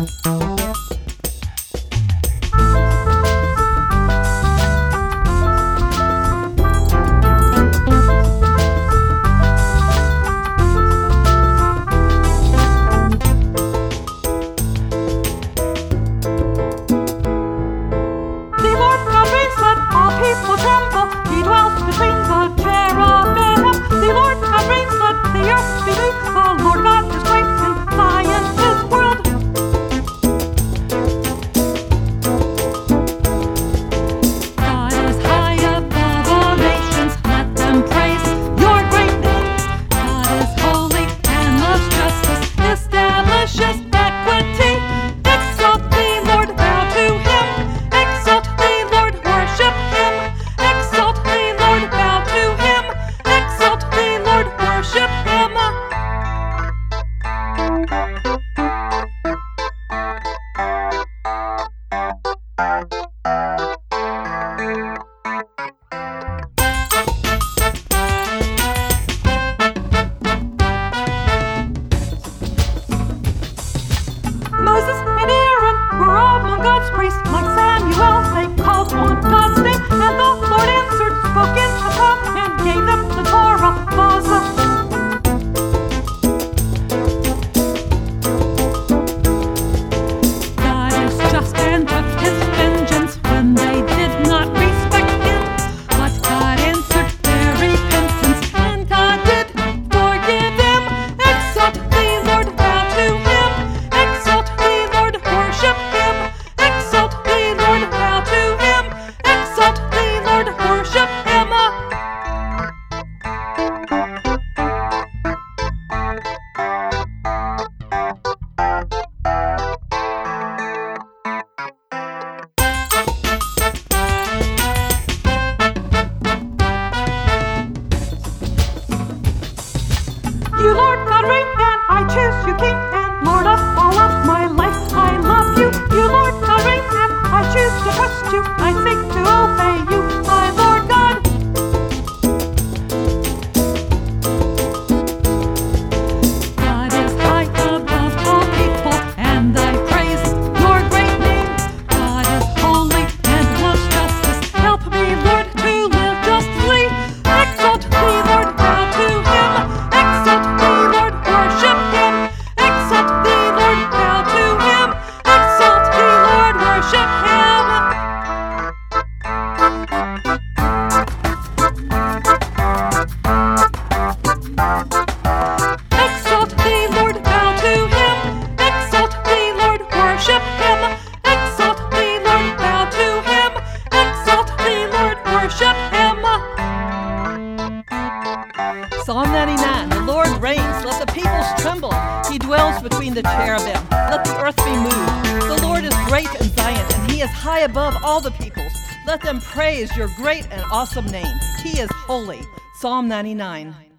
People tremble, he dwells between the cherubim. The Lord God reigns, let the earth be moved. The Lord God is great in Zion, his world. God is high above all nations, let them praise your great name. God is holy and loves justice, establishes equity. Exalt the Lord, bow to him. Exalt the Lord, worship him. Exalt the Lord, bow to him. Exalt the Lord, worship him. Moses and Aaron were among God's priests, like Samuel. They called on God's name, and the Lord answered, spoke in a tongue, and gave them the Torah, laws of God is just and took his vengeance when they did not respect him. But God answered their repentance, and God did forgive them. Exalt the Lord, bow to him. Exalt the Lord, worship him. Exalt the Lord, bow to him. Exalt the Lord, worship him. You, Lord God, reign, and I choose you, King, and Lord of all of my life. I love you. You, Lord God, reign, and I choose to trust you. I seek to obey you, my Lord God. God is high above all people, and I praise your great name. God is holy and loves justice. Help me, Lord, to live justly. Exalt the Lord, bow to him. Exalt the Lord, worship him. Exalt the Lord, bow to him. Exalt the Lord, worship him. Exalt the Lord, bow to him. Exalt the Lord, worship him. Exalt the Lord, bow to him. Exalt the Lord, worship him. Psalm 99. The Lord reigns, let the peoples tremble. He dwells between the cherubim, let the earth be moved. The Lord is great in Zion, and he is high above all the peoples. Let them praise your great and awesome name. He is holy. Psalm 99.